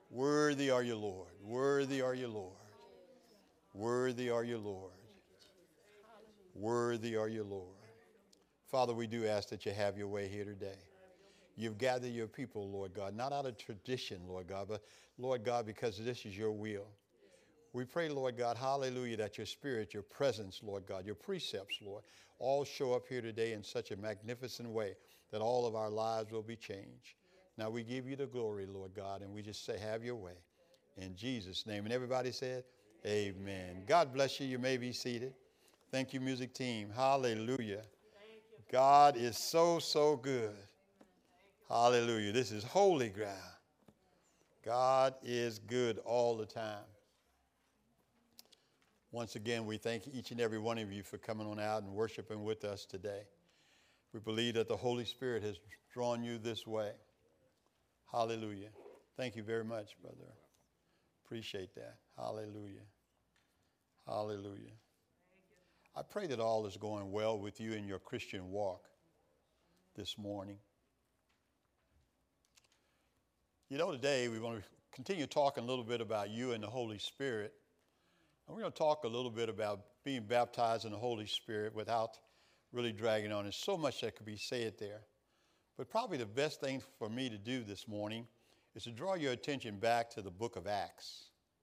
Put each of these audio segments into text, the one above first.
Worthy are you, Lord. Worthy are you, Lord. Worthy are you, Lord. Worthy are you, Lord. Father, we do ask that you have your way here today. You've gathered your people, Lord God, not out of tradition, Lord God, but, Lord God, because this is your will. We pray, Lord God, hallelujah, that your spirit, your presence, Lord God, your precepts, Lord, all show up here today in such a magnificent way that all of our lives will be changed. Now we give you the glory, Lord God, and we just say, have your way. In Jesus' name. And everybody said, amen. God bless you. You may be seated. Thank you, music team. Hallelujah. God is so, so good. Hallelujah. This is holy ground. God is good all the time. Once again, we thank each and every one of you for coming on out and worshiping with us today. We believe that the Holy Spirit has drawn you this way. Hallelujah. Thank you very much, brother. Appreciate that. Hallelujah. Hallelujah. I pray that all is going well with you in your Christian walk this morning. You know, today we want to continue talking a little bit about you and the Holy Spirit. And we're going to talk a little bit about being baptized in the Holy Spirit without really dragging on. There's so much that could be said there. But probably the best thing for me to do this morning is to draw your attention back to the book of Acts.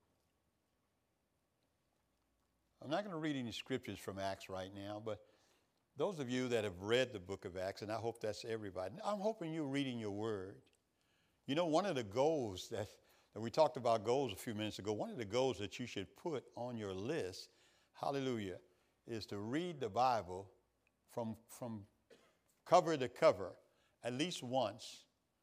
I'm not going to read any scriptures from Acts right now, but those of you that have read the book of Acts, and I hope that's everybody, I'm hoping you're reading your word. You know, one of the goals that we talked about goals a few minutes ago, one of the goals that you should put on your list, hallelujah, is to read the Bible from cover to cover at least once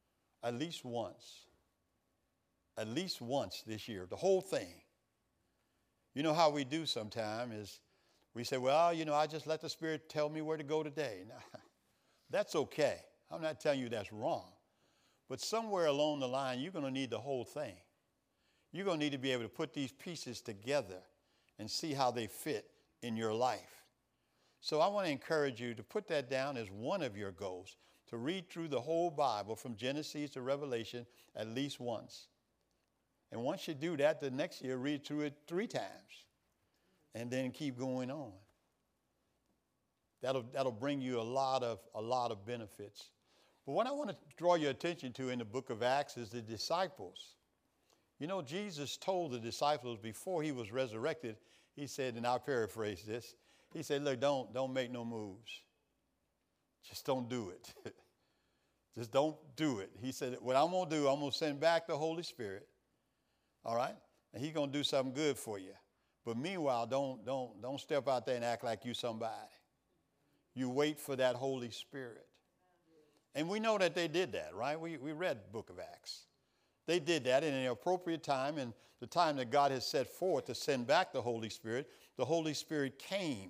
this year, the whole thing. You know how we do sometimes is we say, well, you know, I just let the Spirit tell me where to go today. Now, that's okay. I'm not telling you that's wrong. But somewhere along the line, you're going to need the whole thing. You're going to need to be able to put these pieces together and see how they fit in your life. So I want to encourage you to put that down as one of your goals, to read through the whole Bible from Genesis to Revelation at least once. And once you do that, the next year, read through it 3 times and then keep going on. That'll bring you a lot of benefits. But what I want to draw your attention to in the book of Acts is the disciples. You know, Jesus told the disciples before he was resurrected, he said, and I'll paraphrase this, he said, look, don't make no moves. Just don't do it. Just don't do it. He said, what I'm going to do, I'm going to send back the Holy Spirit. All right? And he's going to do something good for you. But meanwhile, don't step out there and act like you somebody. You wait for that Holy Spirit. And we know that they did that, right? We read the book of Acts. They did that in an appropriate time, and the time that God has set forth to send back the Holy Spirit came.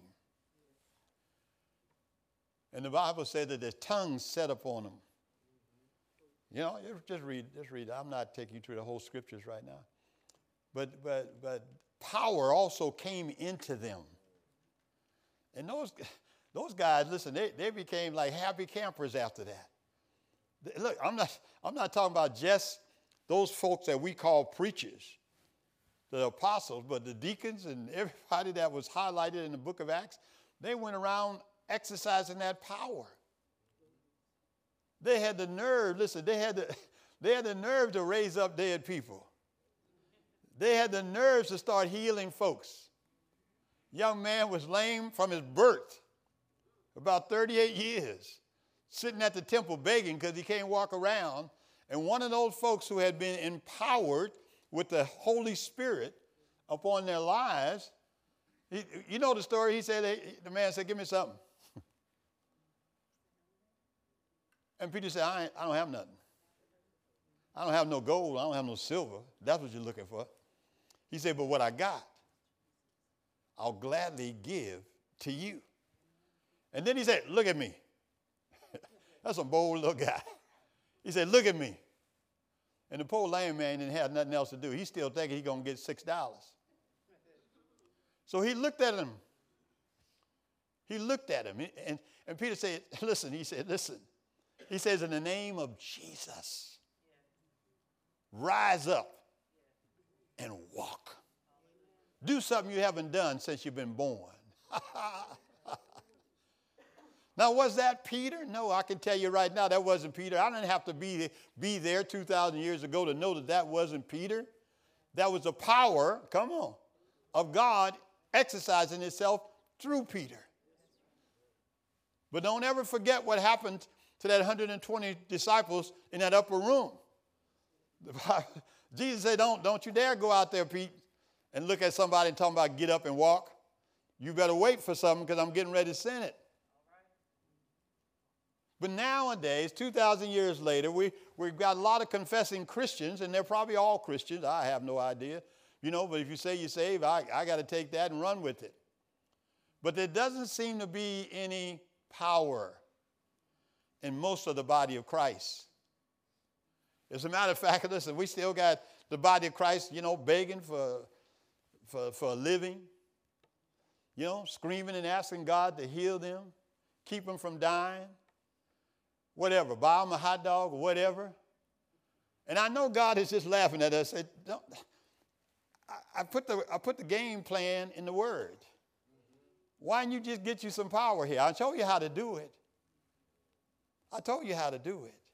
And the Bible said that the tongues set upon them. You know, just read. I'm not taking you through the whole scriptures right now. But power also came into them. And those guys, listen, they became like happy campers after that. Look, I'm not talking about just those folks that we call preachers, the apostles, but the deacons and everybody that was highlighted in the book of Acts, they went around exercising that power. They had the nerve, listen, they had the nerve to raise up dead people. They had the nerves to start healing folks. Young man was lame from his birth, about 38 years, sitting at the temple begging because he can't walk around. And one of those folks who had been empowered with the Holy Spirit upon their lives, you know the story, the man said, give me something. And Peter said, I don't have nothing. I don't have no gold. I don't have no silver. That's what you're looking for. He said, but what I got, I'll gladly give to you. And then he said, look at me. That's a bold little guy. He said, look at me. And the poor lame man didn't have nothing else to do. He's still thinking he's going to get $6. So he looked at him. And Peter said, listen. He said, listen. He says, in the name of Jesus, rise up and walk. Do something you haven't done since you've been born. Now, was that Peter? No, I can tell you right now that wasn't Peter. I didn't have to be there 2,000 years ago to know that that wasn't Peter. That was the power, come on, of God exercising itself through Peter. But don't ever forget what happened to that 120 disciples in that upper room. Jesus said, don't you dare go out there, Pete, and look at somebody and talk about get up and walk. You better wait for something because I'm getting ready to send it. But nowadays, 2,000 years later, we've got a lot of confessing Christians, and they're probably all Christians. I have no idea. You know, but if you say you're saved, I got to take that and run with it. But there doesn't seem to be any power in most of the body of Christ. As a matter of fact, listen, we still got the body of Christ, you know, begging for a living, you know, screaming and asking God to heal them, keep them from dying. Whatever, buy them a hot dog or whatever. And I know God is just laughing at us. I put the game plan in the Word. Why didn't you just get you some power here? I'll show you how to do it. I told you how to do it.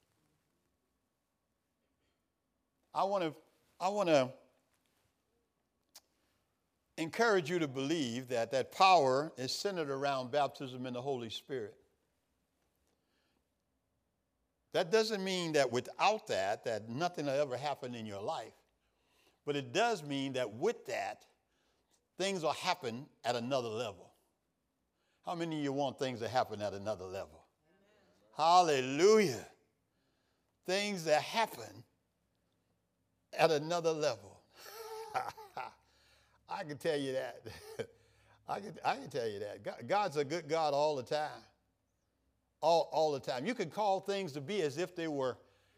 I want to encourage you to believe that power is centered around baptism in the Holy Spirit. That doesn't mean that without that nothing will ever happen in your life. But it does mean that with that, things will happen at another level. How many of you want things to happen at another level? Amen. Hallelujah. Things that happen at another level. I can tell you that. I can tell you that. God's a good God all the time. All the time. You can call things to be as if they were.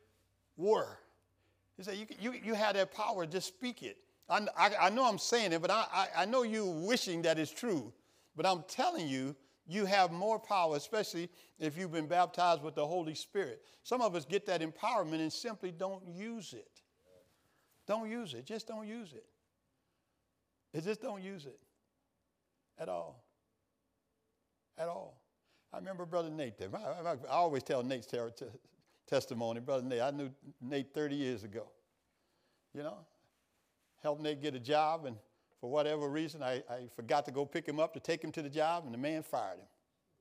You say you have that power, just speak it. I know I'm saying it, but I know you wishing that it's true. But I'm telling you, you have more power, especially if you've been baptized with the Holy Spirit. Some of us get that empowerment and simply don't use it. Don't use it. Just don't use it. Just don't use it at all. At all. I remember Brother Nate there. I always tell Nate's testimony. Brother Nate, I knew Nate 30 years ago. You know, helped Nate get a job, and for whatever reason, I forgot to go pick him up to take him to the job, and the man fired him.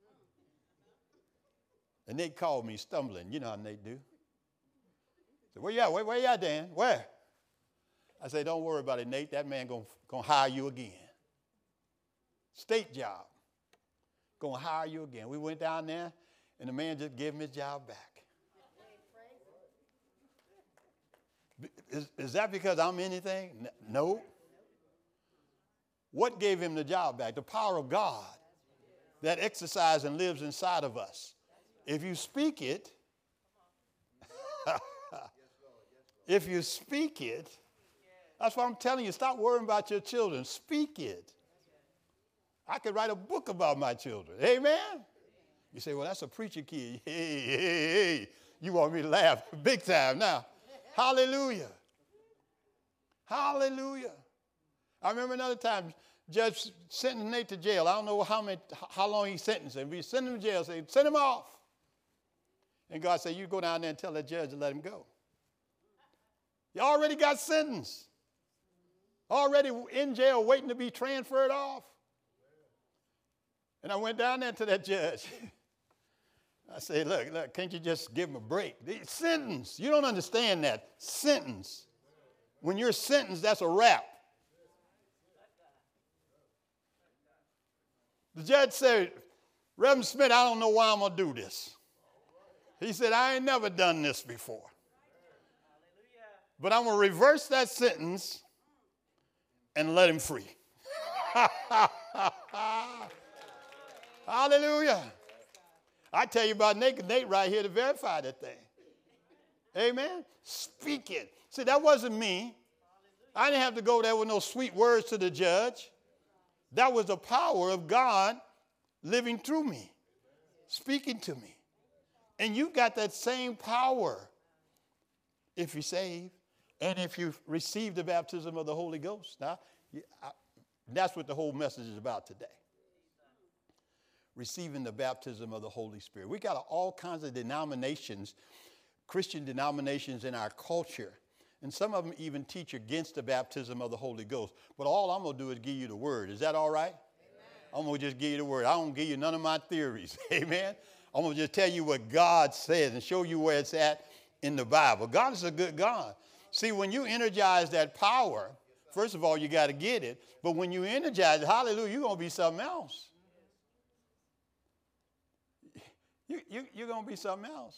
And Nate called me stumbling. You know how Nate do. He said, where you at? Where you at, Dan? Where? I said, don't worry about it, Nate. That man gonna hire you again. State job. Going to hire you again. We went down there, and the man just gave him his job back. Is that because I'm anything? No. What gave him the job back? The power of God that exercises and lives inside of us. If you speak it, if you speak it, that's what I'm telling you. Stop worrying about your children. Speak it. I could write a book about my children. Amen? You say, well, that's a preacher kid. Hey. You want me to laugh big time now. Hallelujah. Hallelujah. I remember another time, judge sentenced Nate to jail. I don't know how long he sentenced him. We sent him to jail, say, send him off. And God said, you go down there and tell that judge to let him go. You already got sentenced. Already in jail waiting to be transferred off. And I went down there to that judge. I said, look, can't you just give him a break? Sentence. You don't understand that. Sentence. When you're sentenced, that's a wrap. The judge said, Reverend Smith, I don't know why I'm going to do this. He said, I ain't never done this before. But I'm going to reverse that sentence and let him free. Hallelujah. I tell you about Nate right here to verify that thing. Amen. Speak it. See, that wasn't me. I didn't have to go there with no sweet words to the judge. That was the power of God living through me, speaking to me. And you got that same power if you're saved And if you've received the baptism of the Holy Ghost, now, that's what the whole message is about today. Receiving the baptism of the Holy Spirit. We got all kinds of denominations, Christian denominations in our culture. And some of them even teach against the baptism of the Holy Ghost. But all I'm going to do is give you the word. Is that all right? Amen. I'm going to just give you the word. I don't give you none of my theories. Amen. I'm going to just tell you what God says and show you where it's at in the Bible. God is a good God. See, when you energize that power, first of all, you got to get it. But when you energize it, hallelujah, you're going to be something else. You're going to be something else.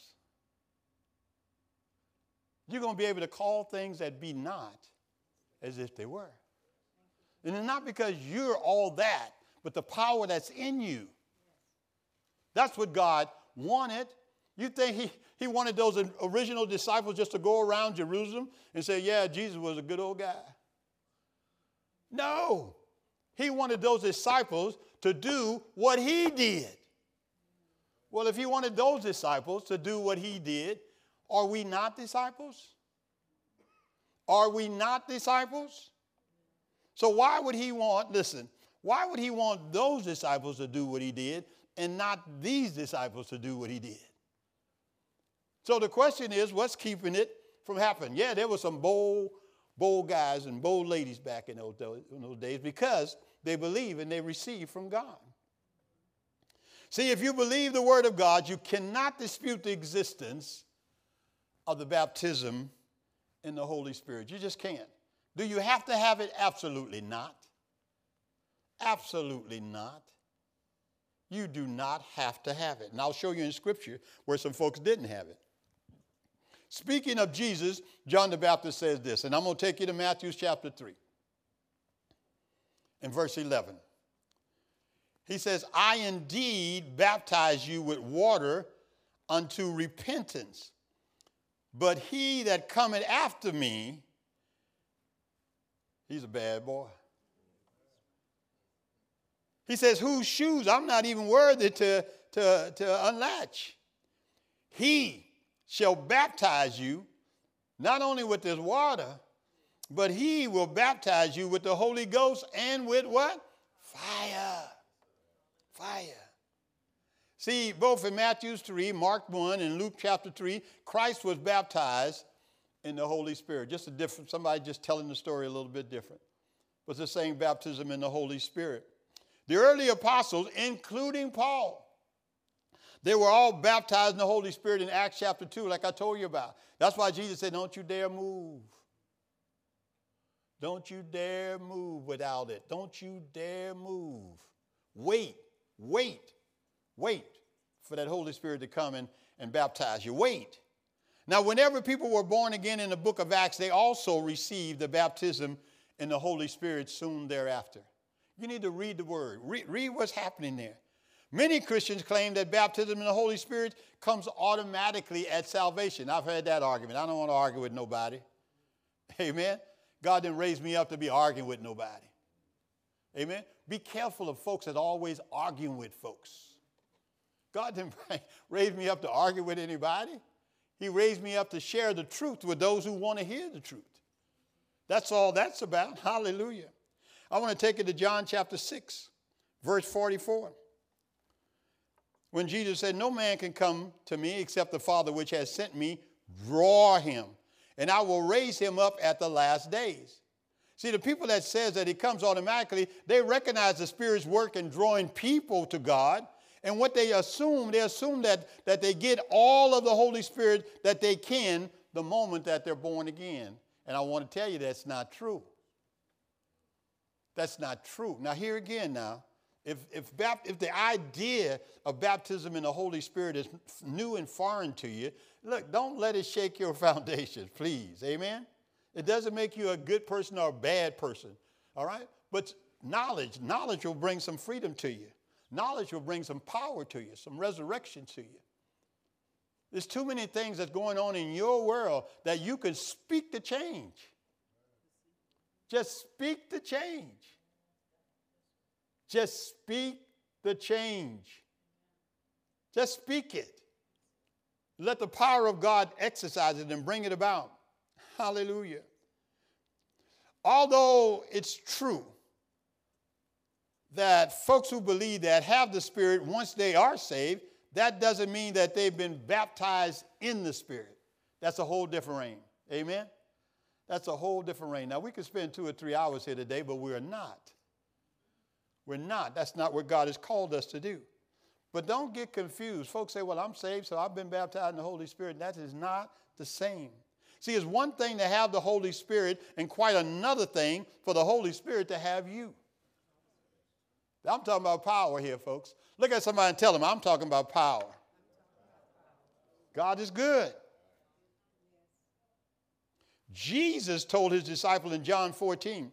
You're going to be able to call things that be not as if they were. And it's not because you're all that, but the power that's in you. That's what God wanted. You think he wanted those original disciples just to go around Jerusalem and say, yeah, Jesus was a good old guy? No. He wanted those disciples to do what he did. Well, if he wanted those disciples to do what he did, are we not disciples? Are we not disciples? So why would he want, listen, why would he want those disciples to do what he did and not these disciples to do what he did? So the question is, what's keeping it from happening? Yeah, there were some bold guys and bold ladies back in those days because they believe and they receive from God. See, if you believe the word of God, you cannot dispute the existence of the baptism in the Holy Spirit. You just can't. Do you have to have it? Absolutely not. Absolutely not. You do not have to have it. And I'll show you in Scripture where some folks didn't have it. Speaking of Jesus, John the Baptist says this, and I'm going to take you to Matthew chapter 3 and verse 11. He says, I indeed baptize you with water unto repentance, but he that cometh after me, he's a bad boy. He says, whose shoes I'm not even worthy to unlatch. He shall baptize you not only with this water, but he will baptize you with the Holy Ghost and with what? Fire. Fire. See, both in Matthew 3, Mark 1, and Luke chapter 3, Christ was baptized in the Holy Spirit. Just a different, somebody just telling the story a little bit different. But it's the same baptism in the Holy Spirit. The early apostles, including Paul, they were all baptized in the Holy Spirit in Acts chapter 2, like I told you about. That's why Jesus said, don't you dare move. Don't you dare move without it. Don't you dare move. Wait for that Holy Spirit to come and baptize you. Wait. Now, whenever people were born again in the book of Acts, they also received the baptism in the Holy Spirit soon thereafter. You need to read the word. Read what's happening there. Many Christians claim that baptism in the Holy Spirit comes automatically at salvation. I've heard that argument. I don't want to argue with nobody. Amen. God didn't raise me up to be arguing with nobody. Amen. Be careful of folks that are always arguing with folks. God didn't raise me up to argue with anybody. He raised me up to share the truth with those who want to hear the truth. That's all that's about. Hallelujah. I want to take it to John chapter 6, verse 44. When Jesus said, no man can come to me except the Father which has sent me, draw him, and I will raise him up at the last days. See, the people that says that it comes automatically, they recognize the Spirit's work in drawing people to God. And what they assume that they get all of the Holy Spirit that they can the moment that they're born again. And I want to tell you that's not true. That's not true. Now, here again now, if the idea of baptism in the Holy Spirit is new and foreign to you, look, don't let it shake your foundations, please. Amen? It doesn't make you a good person or a bad person, all right? But knowledge will bring some freedom to you. Knowledge will bring some power to you, some resurrection to you. There's too many things that's going on in your world that you can speak the change. Just speak the change. Just speak the change. Just speak it. Let the power of God exercise it and bring it about. Hallelujah. although it's true that folks who believe that have the Spirit once they are saved, that doesn't mean that they've been baptized in the Spirit. That's a whole different reign. Amen? That's a whole different reign. Now, we could spend 2 or 3 hours here today, but we're not. We're not. That's not what God has called us to do. But don't get confused. Folks say, well, I'm saved, so I've been baptized in the Holy Spirit. That is not the same. See, it's one thing to have the Holy Spirit and quite another thing for the Holy Spirit to have you. I'm talking about power here, folks. Look at somebody and tell them, I'm talking about power. God is good. Jesus told his disciple in John 14,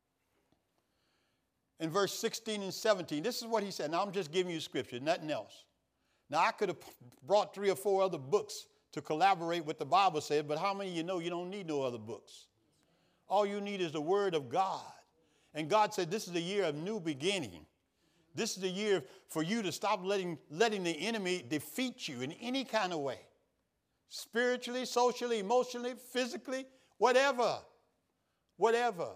in verse 16 and 17, this is what he said. Now, I'm just giving you scripture, nothing else. Now, I could have brought 3 or 4 other books to collaborate with the Bible said, but how many of you know you don't need no other books? All you need is the Word of God. And God said this is a year of new beginning. This is the year for you to stop letting the enemy defeat you in any kind of way. Spiritually, socially, emotionally, physically, whatever. Whatever.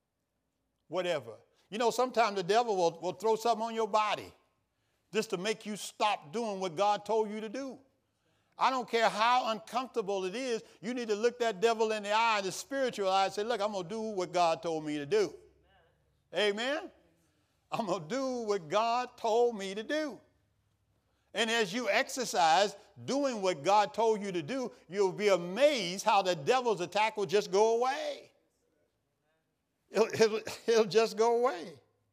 You know, sometimes the devil will throw something on your body just to make you stop doing what God told you to do. I don't care how uncomfortable it is. You need to look that devil in the eye, the spiritual eye, and say, look, I'm going to do what God told me to do. Amen? I'm going to do what God told me to do. And as you exercise doing what God told you to do, you'll be amazed how the devil's attack will just go away. It'll just go away.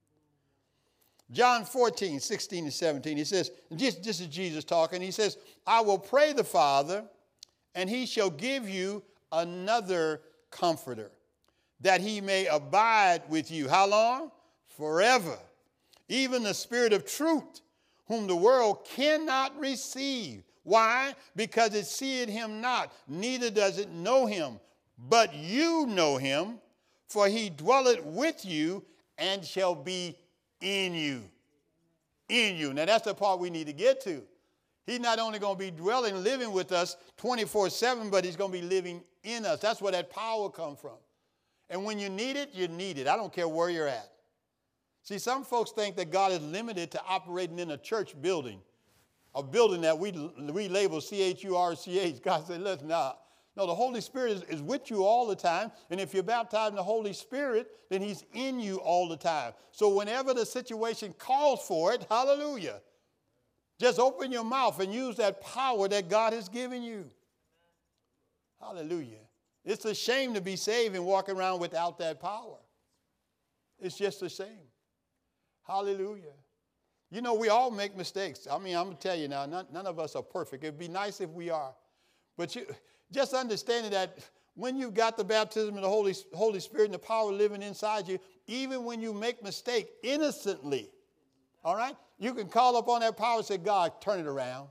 John 14, 16 and 17, he says, this is Jesus talking, he says, I will pray the Father, and he shall give you another comforter, that he may abide with you. How long? Forever. Even the Spirit of truth, whom the world cannot receive. Why? Because it seeth him not, neither does it know him. But you know him, for he dwelleth with you and shall be in you. In you. Now that's the part we need to get to. He's not only going to be dwelling, living with us 24/7, but he's going to be living in us. That's where that power comes from. And when you need it, you need it. I don't care where you're at. See, some folks think that God is limited to operating in a church building, a building that we label CHURCH. God said, listen, no, the Holy Spirit is with you all the time. And if you're baptized in the Holy Spirit, then he's in you all the time. So whenever the situation calls for it, hallelujah, just open your mouth and use that power that God has given you. Hallelujah. It's a shame to be saved and walk around without that power. It's just a shame. Hallelujah. You know, we all make mistakes. I mean, I'm going to tell you now, none of us are perfect. It'd be nice if we are. But just understanding that when you've got the baptism of the Holy Spirit and the power living inside you, even when you make mistake innocently, all right, you can call upon that power and say, God, turn it around.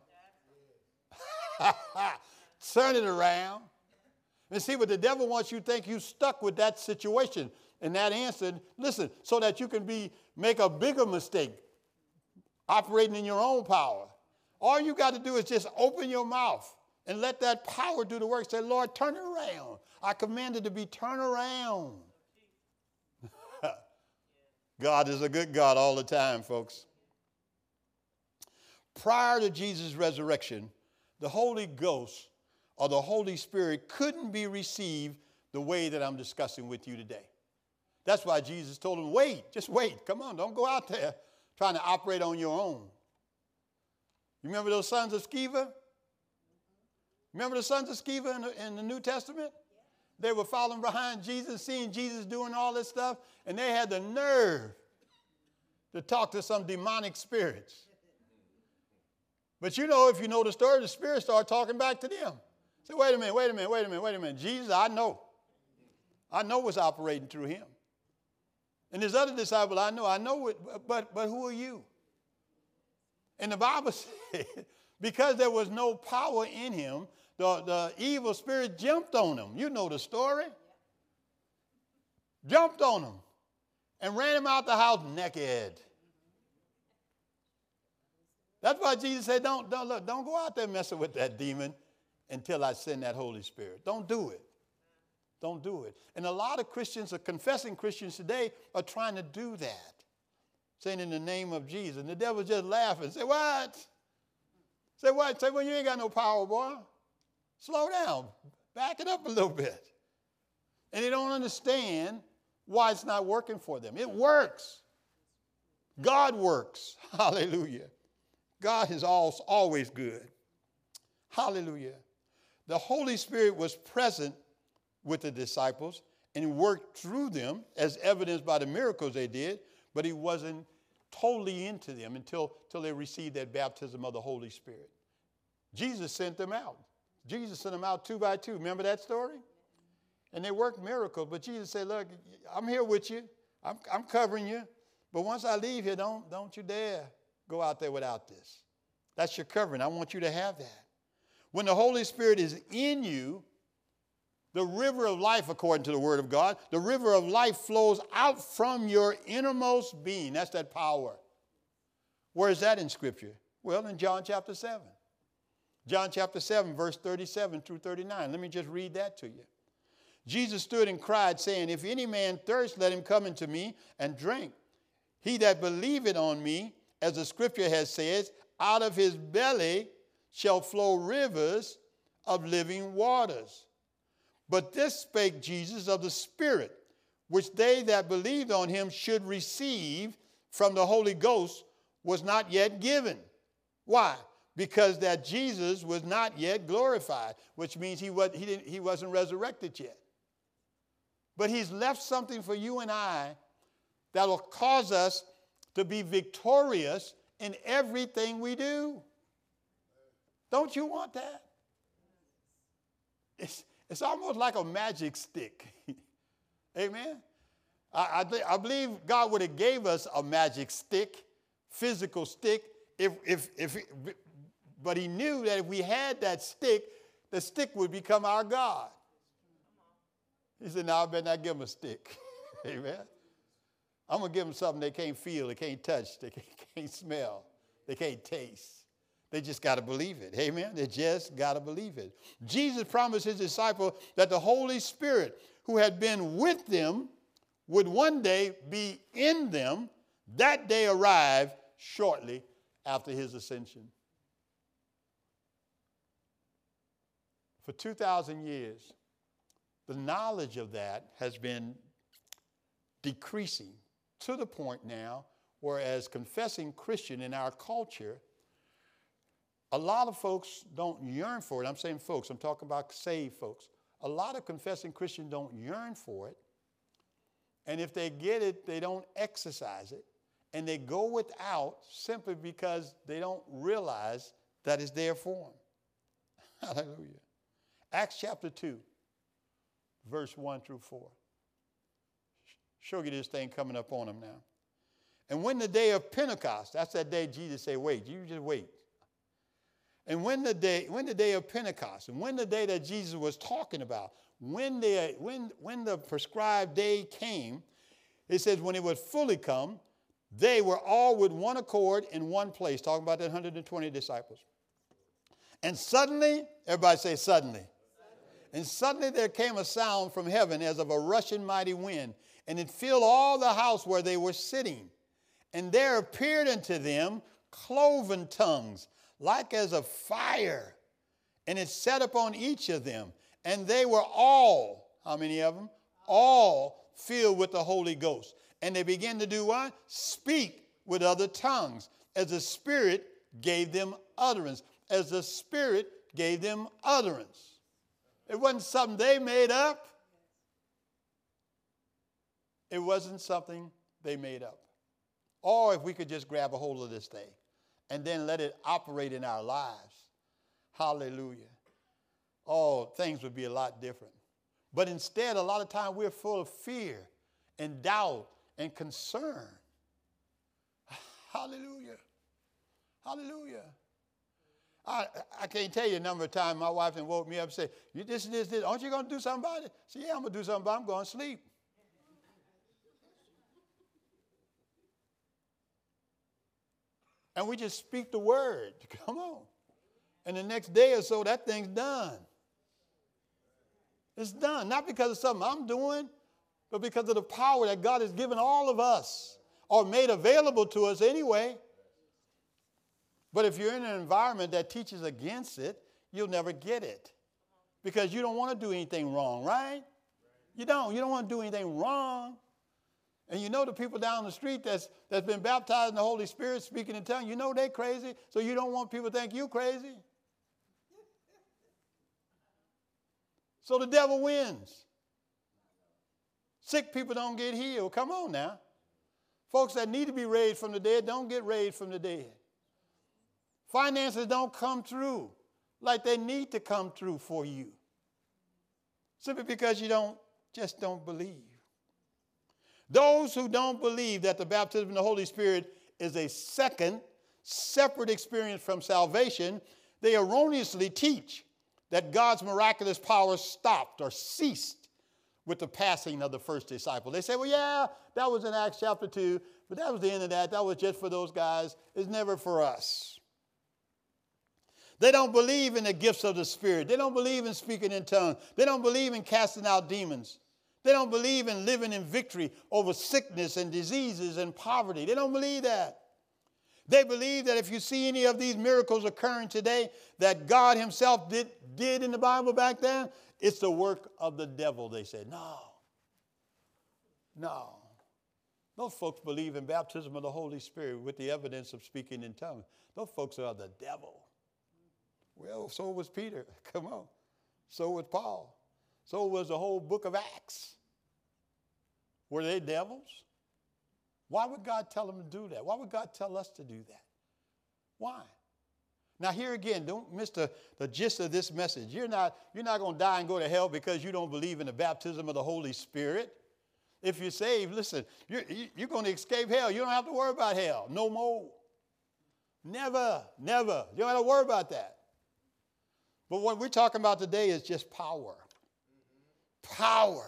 Turn it around. And see, what the devil wants you to think you stuck with that situation and that answer, listen, so that you can make a bigger mistake operating in your own power. All you got to do is just open your mouth and let that power do the work. Say, Lord, turn it around. I command it to be turned around. God is a good God all the time, folks. Prior to Jesus' resurrection, the Holy Ghost or the Holy Spirit couldn't be received the way that I'm discussing with you today. That's why Jesus told him, wait, just wait. Come on, don't go out there trying to operate on your own. You remember those sons of Sceva? Remember the sons of Sceva in the New Testament? They were following behind Jesus, seeing Jesus doing all this stuff, and they had the nerve to talk to some demonic spirits. But you know, if you know the story, the spirits start talking back to them. Say, wait a minute. Jesus, I know what's operating through him. And this other disciple, I know it, but who are you? And the Bible said, because there was no power in him, the evil spirit jumped on him. You know the story. Jumped on him and ran him out the house naked. That's why Jesus said, don't go out there messing with that demon until I send that Holy Spirit. Don't do it. don't do it. And a lot of Christians, or confessing Christians today, are trying to do that, saying in the name of Jesus. And the devil just laughing. Say, what? Say, what? Say, well, you ain't got no power, boy. Slow down. Back it up a little bit. And they don't understand why it's not working for them. It works. God works. Hallelujah. God is always good. Hallelujah. The Holy Spirit was present with the disciples and worked through them, as evidenced by the miracles they did, but he wasn't totally into them until they received that baptism of the Holy Spirit. Jesus sent them out. Jesus sent them out 2 by 2. Remember that story? And they worked miracles, but Jesus said, look, I'm here with you. I'm covering you. But once I leave here, don't you dare go out there without this. That's your covering. I want you to have that. When the Holy Spirit is in you, the river of life, according to the Word of God, the river of life flows out from your innermost being. That's that power. Where is that in Scripture? Well, in John chapter 7. John chapter 7, verse 37 through 39. Let me just read that to you. Jesus stood and cried, saying, if any man thirst, let him come unto me and drink. He that believeth on me, as the Scripture has said, out of his belly shall flow rivers of living waters. But this spake Jesus of the Spirit, which they that believed on him should receive from the Holy Ghost, was not yet given. Why? Because that Jesus was not yet glorified, which means he wasn't resurrected yet. But he's left something for you and I that will cause us to be victorious in everything we do. Don't you want that? It's almost like a magic stick. Amen? I believe God would have gave us a magic stick, physical stick, but he knew that if we had that stick, the stick would become our God. He said, no, I better not give them a stick. Amen? I'm going to give them something they can't feel, they can't touch, they can't smell, they can't taste. They just got to believe it. Amen? They just got to believe it. Jesus promised his disciple that the Holy Spirit, who had been with them, would one day be in them. That day arrived shortly after his ascension. For 2,000 years, the knowledge of that has been decreasing to the point now where, as confessing Christian in our culture, a lot of folks don't yearn for it. I'm saying folks, I'm talking about saved folks. A lot of confessing Christians don't yearn for it. And if they get it, they don't exercise it. And they go without simply because they don't realize that it's there for them. Hallelujah. Acts chapter 2, verse 1 through 4. Show you this thing coming up on them now. And when the day of Pentecost, that's that day Jesus said, wait, you just wait. And when the day of Pentecost, and when the day that Jesus was talking about, when the prescribed day came, it says when it was fully come, they were all with one accord in one place, talking about the 120 disciples. And suddenly, everybody say suddenly. And suddenly there came a sound from heaven as of a rushing mighty wind, and it filled all the house where they were sitting. And there appeared unto them cloven tongues, like as of fire, and it sat upon each of them. And they were all, how many of them? All filled with the Holy Ghost. And they began to do what? Speak with other tongues, as the Spirit gave them utterance. As the Spirit gave them utterance. It wasn't something they made up. It wasn't something they made up. Or if we could just grab a hold of this thing and then let it operate in our lives. Hallelujah. Oh, things would be a lot different. But instead, a lot of times we're full of fear and doubt and concern. Hallelujah. Hallelujah. I can't tell you a number of times my wife then woke me up and said, this. Aren't you going to do something about it? I said, yeah, I'm going to do something about it. I'm going to sleep. And we just speak the word. Come on. And the next day or so, that thing's done. It's done, not because of something I'm doing, but because of the power that God has given all of us or made available to us anyway. But if you're in an environment that teaches against it, you'll never get it because you don't want to do anything wrong, right? You don't want to do anything wrong. And you know the people down the street that's been baptized in the Holy Spirit speaking in tongues, you know they're crazy, so you don't want people to think you crazy. So the devil wins. Sick people don't get healed. Come on now. Folks that need to be raised from the dead don't get raised from the dead. Finances don't come through like they need to come through for you. Simply because you just don't believe. Those who don't believe that the baptism in the Holy Spirit is a second, separate experience from salvation, they erroneously teach that God's miraculous power stopped or ceased with the passing of the first disciple. They say, well, yeah, that was in Acts chapter 2, but that was the end of that. That was just for those guys. It's never for us. They don't believe in the gifts of the Spirit. They don't believe in speaking in tongues. They don't believe in casting out demons. They don't believe in living in victory over sickness and diseases and poverty. They don't believe that. They believe that if you see any of these miracles occurring today that God himself did in the Bible back then, it's the work of the devil, they say. No. Those folks believe in baptism of the Holy Spirit with the evidence of speaking in tongues. Those folks are the devil. Well, so was Peter. Come on. So was Paul. So was the whole book of Acts. Were they devils? Why would God tell them to do that? Why would God tell us to do that? Why? Now here again, don't miss the gist of this message. You're not going to die and go to hell because you don't believe in the baptism of the Holy Spirit. If you're saved, listen, you're going to escape hell. You don't have to worry about hell no more. Never. You don't have to worry about that. But what we're talking about today is just power. Power.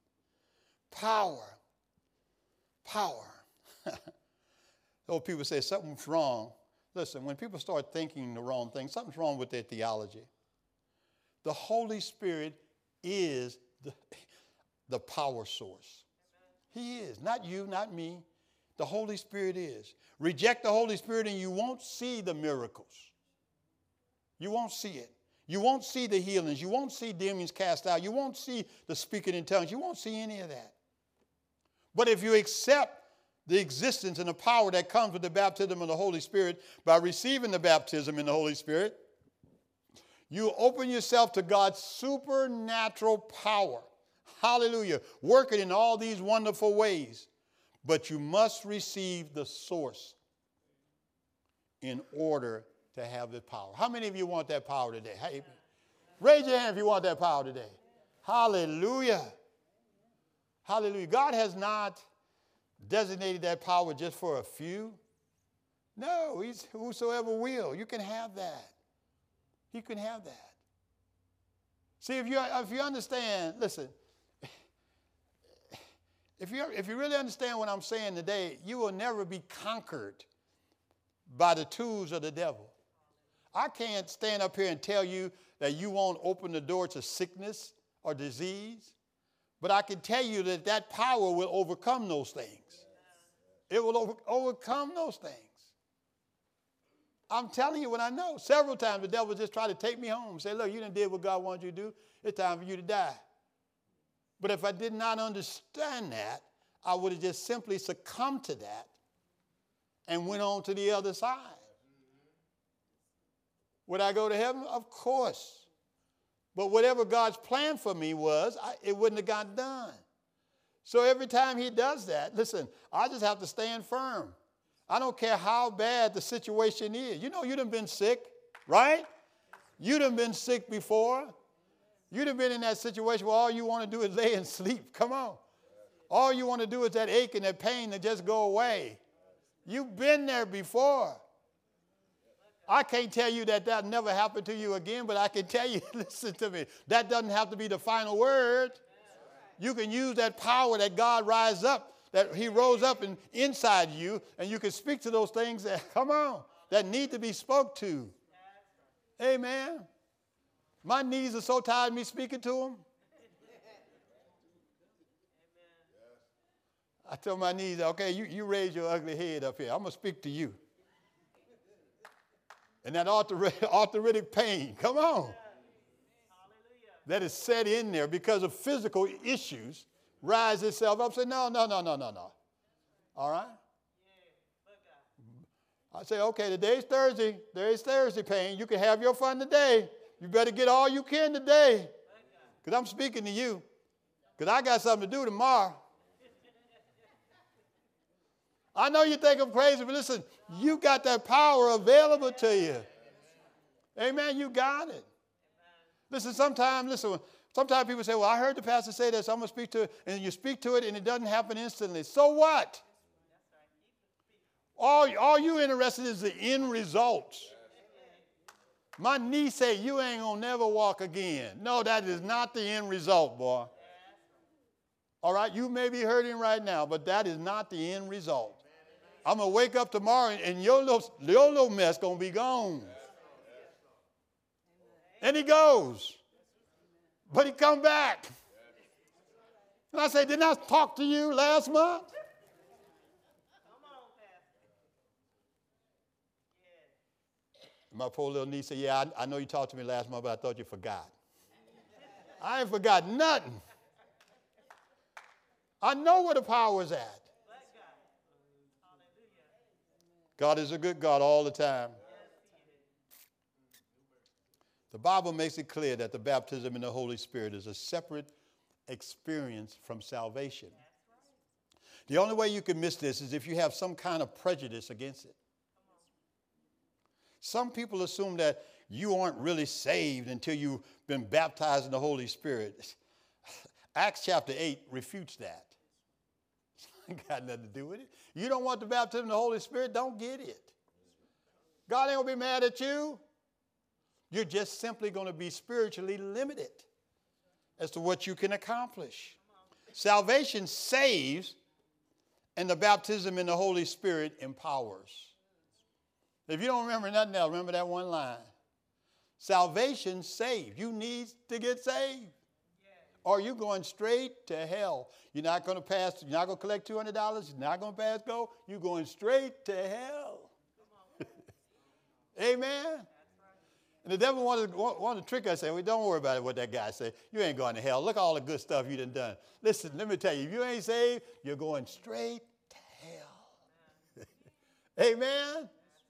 So people say something's wrong. Listen, when people start thinking the wrong thing, something's wrong with their theology. The Holy Spirit is the power source. He is. Not you, not me. The Holy Spirit is. Reject the Holy Spirit and you won't see the miracles. You won't see it. You won't see the healings. You won't see demons cast out. You won't see the speaking in tongues. You won't see any of that. But if you accept the existence and the power that comes with the baptism of the Holy Spirit by receiving the baptism in the Holy Spirit, you open yourself to God's supernatural power. Hallelujah. Working in all these wonderful ways. But you must receive the source in order to have the power. How many of you want that power today? Hey, raise your hand if you want that power today. Hallelujah. Hallelujah. God has not designated that power just for a few. No, he's whosoever will. You can have that. You can have that. See, if you understand, listen, if you really understand what I'm saying today, you will never be conquered by the tools of the devil. I can't stand up here and tell you that you won't open the door to sickness or disease, but I can tell you that power will overcome those things. It will overcome those things. I'm telling you what I know. Several times the devil just tried to take me home and say, look, you done did what God wanted you to do. It's time for you to die. But if I did not understand that, I would have just simply succumbed to that and went on to the other side. Would I go to heaven? Of course. But whatever God's plan for me was, it wouldn't have got done. So every time he does that, listen, I just have to stand firm. I don't care how bad the situation is. You know, you done been sick, right? You done been sick before. You done been in that situation where all you want to do is lay and sleep. Come on. All you want to do is that ache and that pain to just go away. You've been there before. I can't tell you that never happened to you again, but I can tell you, listen to me, that doesn't have to be the final word. You can use that power that God rise up, that he rose up inside you, and you can speak to those things that, come on, that need to be spoke to. Amen. My knees are so tired of me speaking to them. I told my niece, okay, you raise your ugly head up here. I'm going to speak to you. And that arthritic pain, come on. That is set in there because of physical issues, rise itself up. Say, no. All right? I say, okay, today's Thursday. Today's Thursday pain. You can have your fun today. You better get all you can today. Because I'm speaking to you. Because I got something to do tomorrow. I know you think I'm crazy, but listen, you got that power available to you. Amen, you got it. Listen, sometimes people say, well, I heard the pastor say this, I'm going to speak to it, and you speak to it, and it doesn't happen instantly. So what? All you interested is the end results. My niece said, you ain't going to never walk again. No, that is not the end result, boy. All right, you may be hurting right now, but that is not the end result. I'm going to wake up tomorrow, and your little mess going to be gone. And he goes. But he come back. And I say, didn't I talk to you last month? My poor little niece said, yeah, I know you talked to me last month, but I thought you forgot. I ain't forgot nothing. I know where the power is at. God is a good God all the time. The Bible makes it clear that the baptism in the Holy Spirit is a separate experience from salvation. The only way you can miss this is if you have some kind of prejudice against it. Some people assume that you aren't really saved until you've been baptized in the Holy Spirit. Acts chapter 8 refutes that. It got nothing to do with it. You don't want the baptism in the Holy Spirit, don't get it. God ain't going to be mad at you. You're just simply going to be spiritually limited as to what you can accomplish. Salvation saves, and the baptism in the Holy Spirit empowers. If you don't remember nothing else, remember that one line. Salvation saves. You need to get saved. Or you're going straight to hell. You're not going to pass. You're not going to collect $200. You're not going to pass go. You're going straight to hell. Amen. And the devil wanted to trick us. Say, well, don't worry about it, what that guy said. You ain't going to hell. Look at all the good stuff you done. Listen, let me tell you, if you ain't saved, you're going straight to hell. Amen.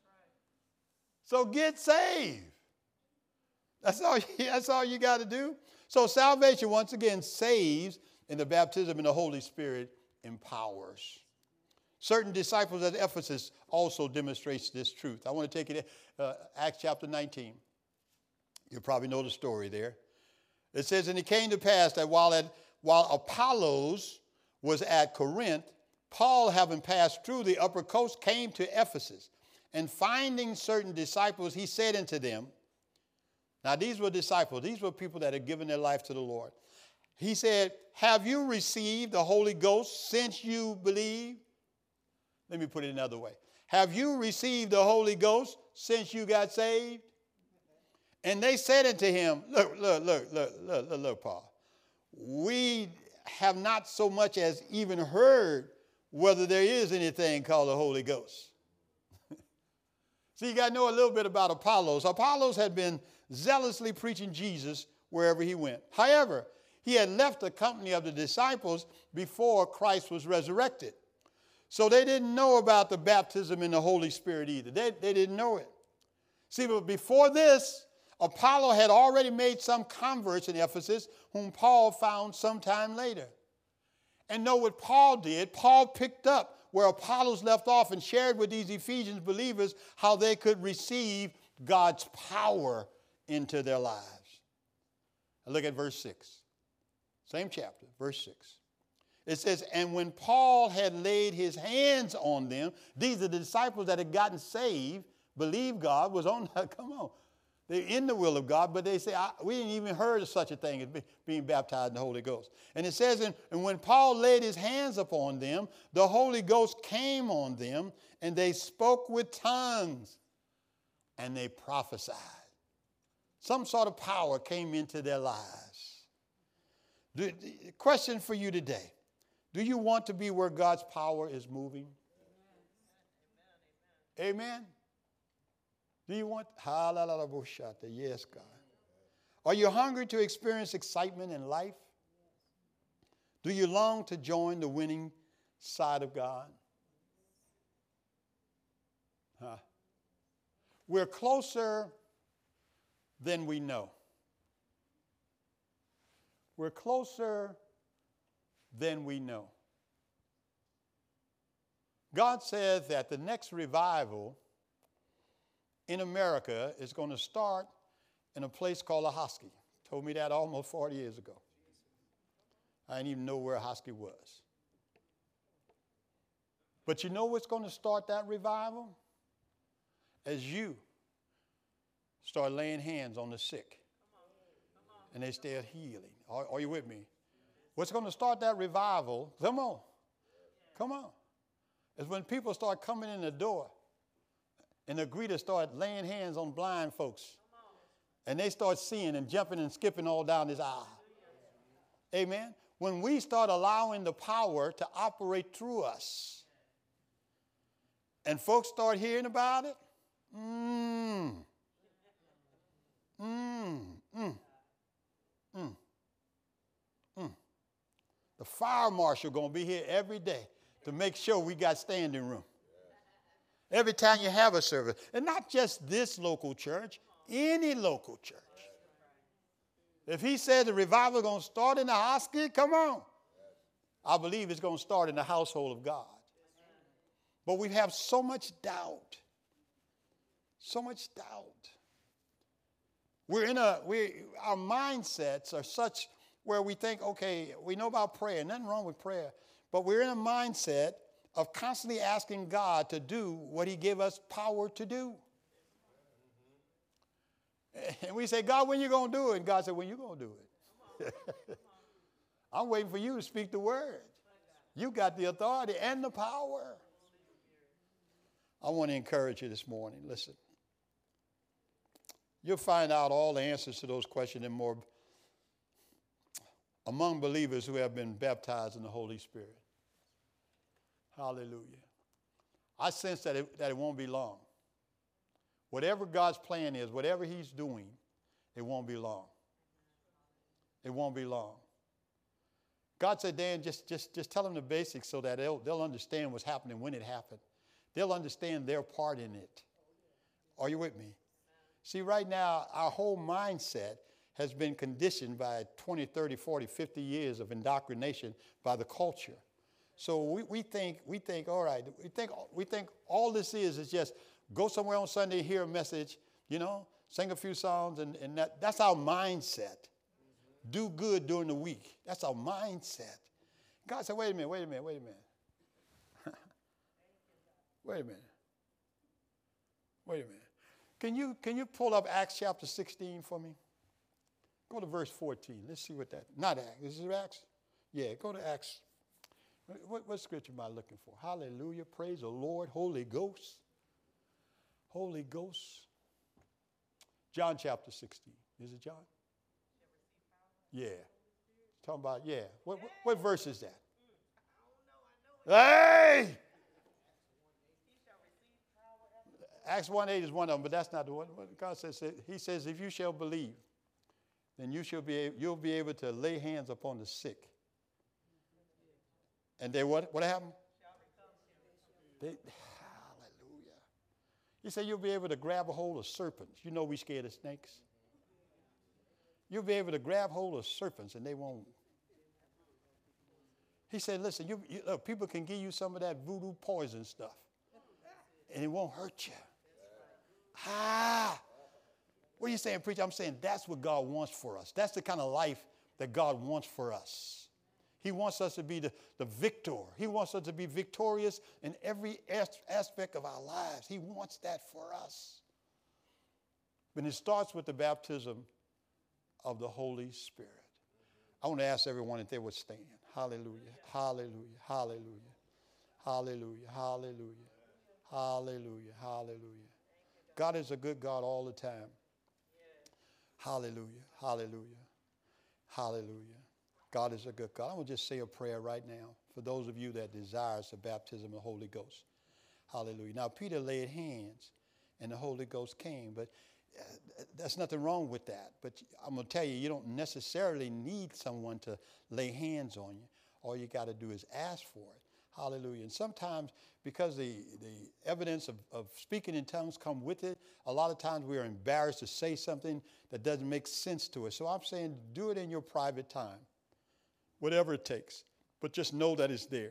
So get saved. That's all you got to do. So salvation, once again, saves, and the baptism in the Holy Spirit empowers. Certain disciples at Ephesus also demonstrates this truth. I want to take it to Acts chapter 19. You probably know the story there. It says, and it came to pass that while Apollos was at Corinth, Paul, having passed through the upper coast, came to Ephesus. And finding certain disciples, he said unto them, now, these were disciples. These were people that had given their life to the Lord. He said, have you received the Holy Ghost since you believe? Let me put it another way. Have you received the Holy Ghost since you got saved? And they said unto him, look, Paul. We have not so much as even heard whether there is anything called the Holy Ghost. So you got to know a little bit about Apollos. Apollos had been zealously preaching Jesus wherever he went. However, he had left the company of the disciples before Christ was resurrected. So they didn't know about the baptism in the Holy Spirit either. They didn't know it. See, but before this, Apollo had already made some converts in Ephesus whom Paul found sometime later. And know what Paul did? Paul picked up where Apollos left off and shared with these Ephesians believers how they could receive God's power into their lives. And look at verse 6. Same chapter, verse 6. It says, and when Paul had laid his hands on them, these are the disciples that had gotten saved, believed God, was on, come on. They're in the will of God, but they say, we didn't even heard of such a thing as being baptized in the Holy Ghost. And it says, and when Paul laid his hands upon them, the Holy Ghost came on them, and they spoke with tongues, and they prophesied. Some sort of power came into their lives. The question for you today, Do you want to be where God's power is moving? Amen. Do you want? Yes, God. Are you hungry to experience excitement in life? Do you long to join the winning side of God? We're closer than we know. We're closer than we know. God says that the next revival in America is going to start in a place called Ahoskie. Told me that almost 40 years ago. I didn't even know where Ahoskie was. But you know what's going to start that revival? As you start laying hands on the sick and they start healing. Are you with me? What's going to start that revival? Come on. Is when people start coming in the door and the greeters start laying hands on blind folks. And they start seeing and jumping and skipping all down this aisle. Amen. When we start allowing the power to operate through us and folks start hearing about it, the fire marshal going to be here every day to make sure we got standing room. Every time you have a service. And not just this local church, any local church. If he said the revival is going to start in the Ahoskie, come on. I believe it's going to start in the household of God. But we have so much doubt. So much doubt. Our mindsets are such where we think, okay, we know about prayer, nothing wrong with prayer, but we're in a mindset of constantly asking God to do what he gave us power to do. And we say, God, when you going to do it? And God said, when you going to do it? I'm waiting for you to speak the word. You got the authority and the power. I want to encourage you this morning. Listen. You'll find out all the answers to those questions and more among believers who have been baptized in the Holy Spirit. Hallelujah. I sense that it won't be long. Whatever God's plan is, whatever he's doing, it won't be long. It won't be long. God said, Dan, just tell them the basics so that they'll understand what's happening when it happened. They'll understand their part in it. Are you with me? See, right now, our whole mindset has been conditioned by 20, 30, 40, 50 years of indoctrination by the culture. So we think, all right, we think all this is just go somewhere on Sunday, hear a message, sing a few songs, and that's our mindset. Do good during the week. That's our mindset. God said, wait a minute. Wait a minute. Can you pull up Acts chapter 16 for me? Go to verse 14. Let's see what not Acts. Is it Acts? Yeah, go to Acts. What scripture am I looking for? Hallelujah. Praise the Lord. Holy Ghost. Holy Ghost. John chapter 16. Is it John? Yeah. Talking about, yeah. What verse is that? Hey! Acts 1:8 is one of them, but that's not the one. What God says, he says, if you shall believe, then you'll be able to lay hands upon the sick. And they what happened? Hallelujah. He said you'll be able to grab a hold of serpents. You know we scared of snakes. You'll be able to grab hold of serpents and they won't. He said, listen, look, people can give you some of that voodoo poison stuff and it won't hurt you. What are you saying, preacher? I'm saying that's what God wants for us. That's the kind of life that God wants for us. He wants us to be the victor. He wants us to be victorious in every aspect of our lives. He wants that for us. But it starts with the baptism of the Holy Spirit. I want to ask everyone if they would stand. Hallelujah, hallelujah, hallelujah, hallelujah, hallelujah, hallelujah, hallelujah. God is a good God all the time. Hallelujah, hallelujah, hallelujah. God is a good God. I want to just say a prayer right now. for those of you that desires the baptism of the Holy Ghost. Hallelujah. Now, Peter laid hands, and the Holy Ghost came. But there's nothing wrong with that. But I'm going to tell you, you don't necessarily need someone to lay hands on you. All you got to do is ask for it. Hallelujah. And sometimes, because the evidence of speaking in tongues come with it, a lot of times we are embarrassed to say something that doesn't make sense to us. So I'm saying do it in your private time, whatever it takes. But just know that it's there.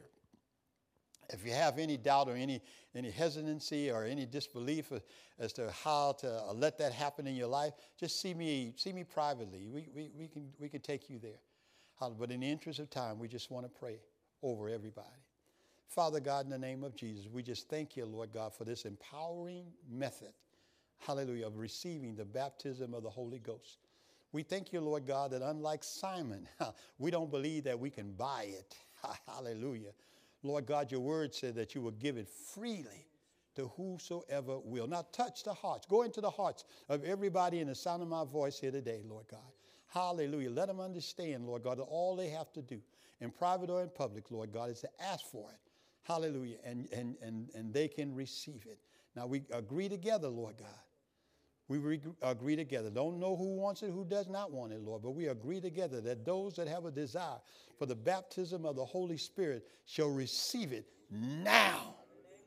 If you have any doubt or any hesitancy or any disbelief as to how to let that happen in your life, just see me privately. We can take you there. But in the interest of time, we just want to pray over everybody. Father God, in the name of Jesus, we just thank you, Lord God, for this empowering method, hallelujah, of receiving the baptism of the Holy Ghost. We thank you, Lord God, that unlike Simon, we don't believe that we can buy it. Hallelujah. Lord God, your word said that you will give it freely to whosoever will. Now touch the hearts. Go into the hearts of everybody in the sound of my voice here today, Lord God. Hallelujah. Let them understand, Lord God, that all they have to do in private or in public, Lord God, is to ask for it. Hallelujah. And they can receive it. Now we agree together, Lord God. We agree together. Don't know who wants it, who does not want it, Lord, but we agree together that those that have a desire for the baptism of the Holy Spirit shall receive it now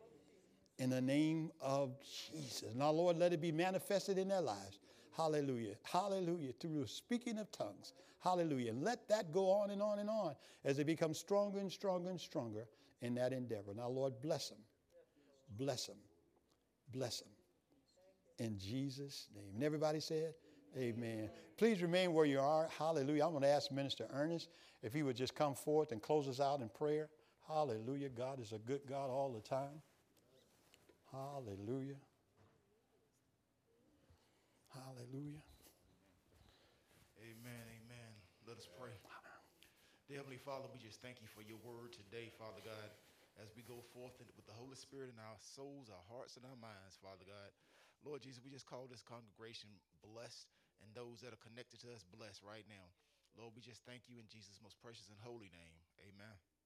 in the name of Jesus. Now, Lord, let it be manifested in their lives. Hallelujah. Hallelujah. Through the speaking of tongues. Hallelujah. And let that go on and on and on as they become stronger and stronger and stronger in that endeavor. Now, Lord, bless them. Bless them. Bless them. In Jesus' name. And everybody said, amen. Please remain where you are. Hallelujah. I'm going to ask Minister Ernest if he would just come forth and close us out in prayer. Hallelujah. God is a good God all the time. Hallelujah. Hallelujah. Amen. Amen. Let us pray. Dear Heavenly Father, we just thank you for your word today, Father God, as we go forth with the Holy Spirit in our souls, our hearts, and our minds, Father God. Lord Jesus, we just call this congregation blessed, and those that are connected to us blessed right now. Lord, we just thank you in Jesus' most precious and holy name. Amen.